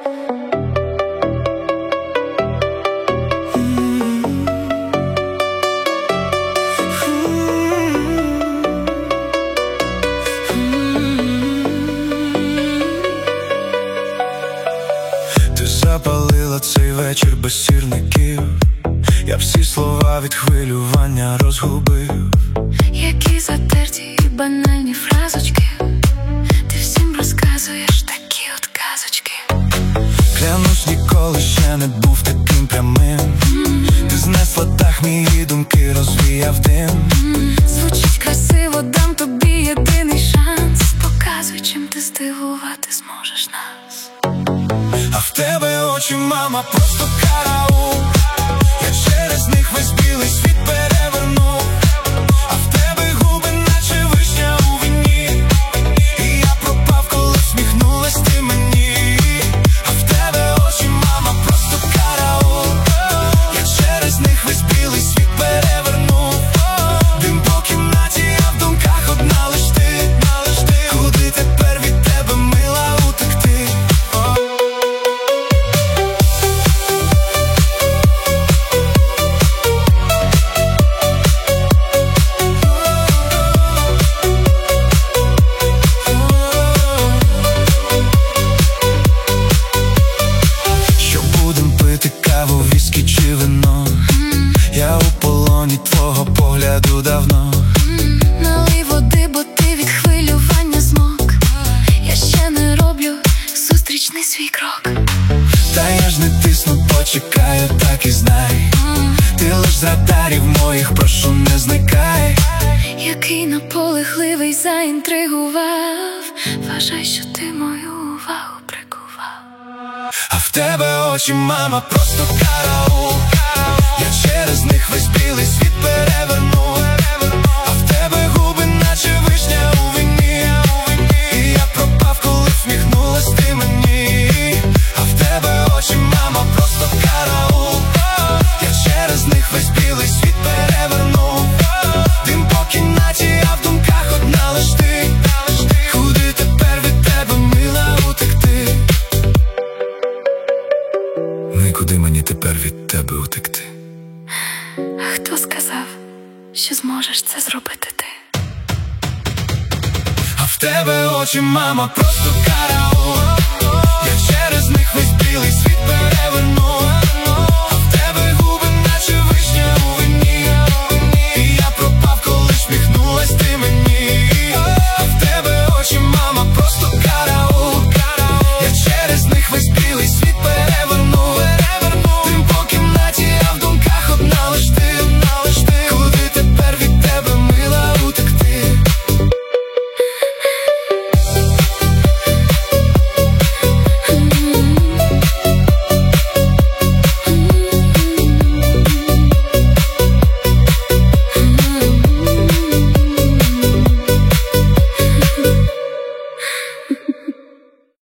Ти запалила цей вечір без сірників, я всі слова від хвилювання розгубив. Які затерті і банальні фразочки, ти всім розказуєш такі от казочки. Клянусь, ніколи ще не був таким прямим. Ти знесла дах, мої думки розвіяв дим. Звучить красиво, дам тобі єдиний шанс. Показуй, чим ти здивувати зможеш нас. А в тебе очі, мама, просто караул. Я через них весь білий світ перевернув. А в тебе губи, наче вишня у вині. І я пропав, коли всміхнулась ти мені. А в тебе очі, мама, просто караул. Я через них весь білий світ перевернув. Дим по кімнаті, а в думках одна лиш ти. Куди тепер від тебе, мила, утекти? Що будем пити, каву, віскі чи вино? Я у полоні твого погляду давно. Налий води, бо ти від хвилювання змок. Я ще не роблю зустрічний свій крок. Та я ж не тисну, почекаю, так і знай. Ти лиш з радарів моїх, прошу, не зникай. Який наполегливий заінтригував. Вважай, що ти мою увагу прикував. А в тебе очі, мама, просто караул. Я через них весь білий світ перевернув. А в тебе губи, наче вишня у вині. І я пропав, коли всміхнулась ти мені. А в тебе очі, мама, просто караул. Я через них весь білий світ перевернув. Дим по кімнаті, а в думках одна лиш ти. Куди тепер від тебе, мила, утекти? Нікуди мені тепер від тебе утекти. А хто сказав, що зможеш це зробити ти? А в тебе очі, мама, просто караул.